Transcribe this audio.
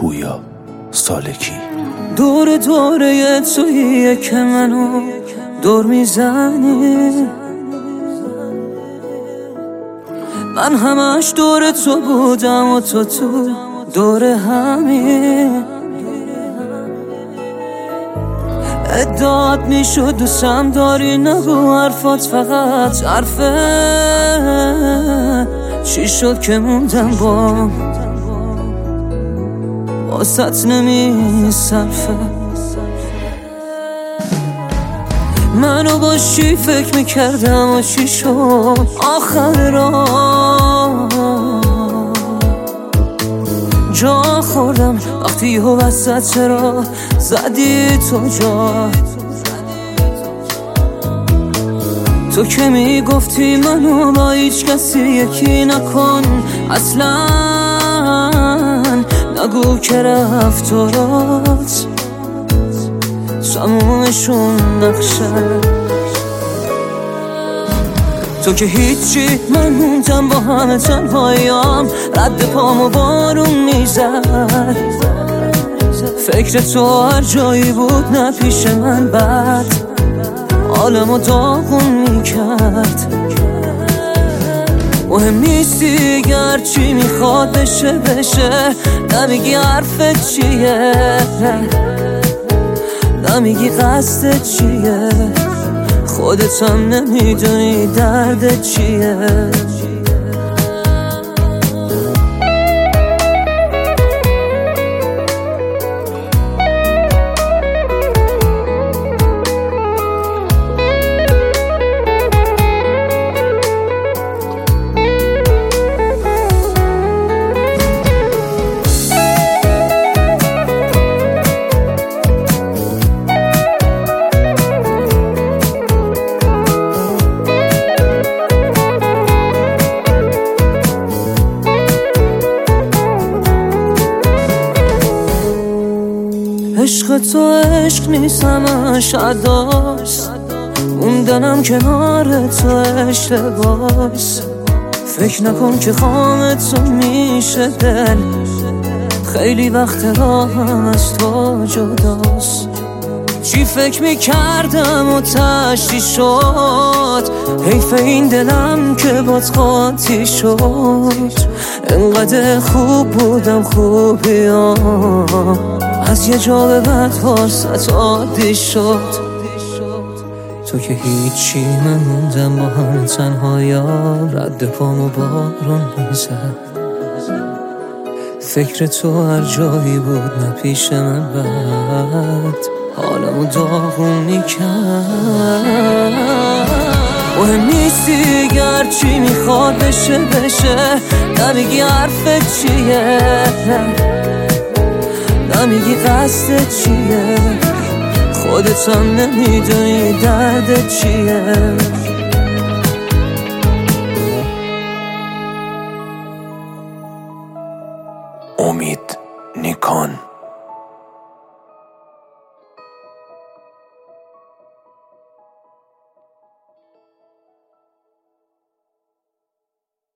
پویا سالکی. دور دوره توییه که منو دور میزنی، من همش دور تو بودم و تو دور همین. ادعات میشد دوستم داری، نگو حرفات فقط حرفه. چی شد که موندم واسط نمیصرفه. منو با چی فکر میکردم و چی شد آخر راه. جا خوردم وقتی و وسط راه زدی تو جا. تو که میگفتی منو با هیچ کسی یکی نکن اصلا، نگو که رفتارات تمومشون نقشه. تو که هیچی، من موندم با همه تنهاییام، رد پامو بارون میزد. فکر تو هر جایی بود نه پیش من بد حالمو داغون میکرد. مهم نیستی گرچی میخواد بشه نمیگی حرفت چیه، نمیگی قصدت چیه، خودت هم نمیدونی دردت چیه. عشق تو عشق نیست همش عداست، موندنم کنار تو اشتباس. فکر نکن که خام تو میشه دل، خیلی وقت راهم از تو جداست. چی فکر میکردم و تشتی شد، حیف این دلم که بات قاطی شد. انقدر خوب بودم خوبیام، از یه جا به بعد واسط عادی شد. تو که هیچی، من موندم با هم تنهایا، رد پامو بارون میزد. فکر تو هر جایی بود نه پیش من بد حالمو داغون میکرد. مهم نیستی گرچی میخواد بشه نمیگی حرفت چیه، نمیگی قصدت چیه، خودت هم نمیدونی دردت چیه. امید نیکان.